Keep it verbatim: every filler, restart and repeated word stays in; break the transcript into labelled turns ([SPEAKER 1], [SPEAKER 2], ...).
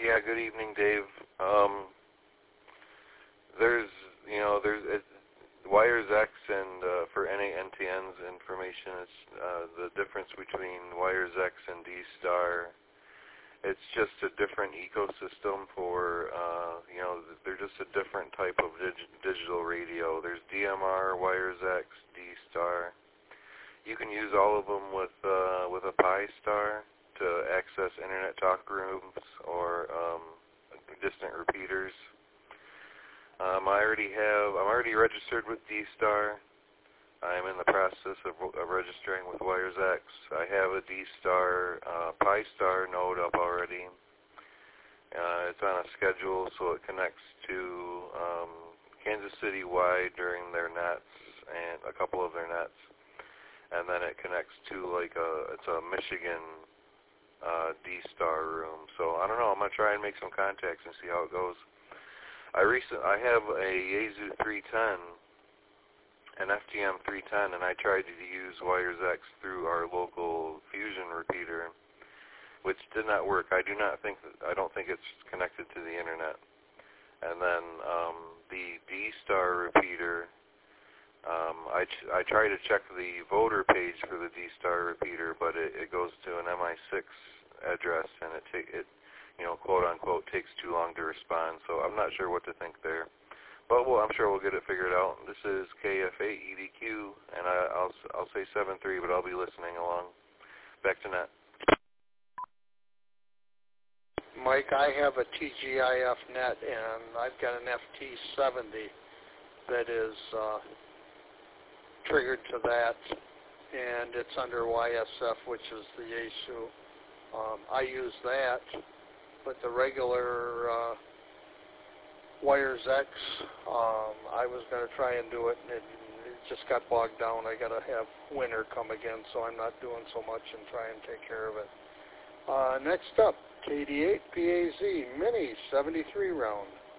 [SPEAKER 1] Yeah, good evening, Dave. Um, there's, you know, there's it, Wires X and uh, for any N T N's information, it's uh, the difference between Wires X and D-Star. It's just a different ecosystem for, uh, you know, they're just a different type of dig- digital radio. There's D M R, Wires X, D-Star. You can use all of them with uh, with a Pi-Star to access internet talk rooms or um, distant repeaters. Um, I already have, I'm already registered with D-Star. I'm in the process of, of registering with Wires X. I have a D-Star, uh, Pi-Star node up already. Uh, it's on a schedule, so it connects to um, Kansas City wide during their nets and a couple of their nets. And then it connects to like a, it's a Michigan uh, D-Star room. So I don't know, I'm going to try and make some contacts and see how it goes. I recent I have a Yaesu three ten, an F T M three ten, and I tried to use Wires X through our local Fusion repeater, which did not work. I do not think that, I don't think it's connected to the internet. And then um, the D-Star repeater, um, I ch- I try to check the voter page for the D-Star repeater, but it, it goes to an M I six address, and it ta- it you know, quote unquote, takes too long to respond. So I'm not sure what to think there. But well, I'm sure we'll get it figured out. This is K F eight E D Q, and I, I'll I'll say seven three, but I'll be listening along. Back to net.
[SPEAKER 2] Mike, I have a T G I F net, and I've got an F T seventy that is uh, triggered to that, and it's under Y S F, which is the Yaesu. Um, I use that, but the regular uh, Wires X, um, I was going to try and do it, and it, it just got bogged down. I got to have winter come again, so I'm not doing so much and try and take care of it. Uh, next up, K D eight P A Z Mini seventy-three round.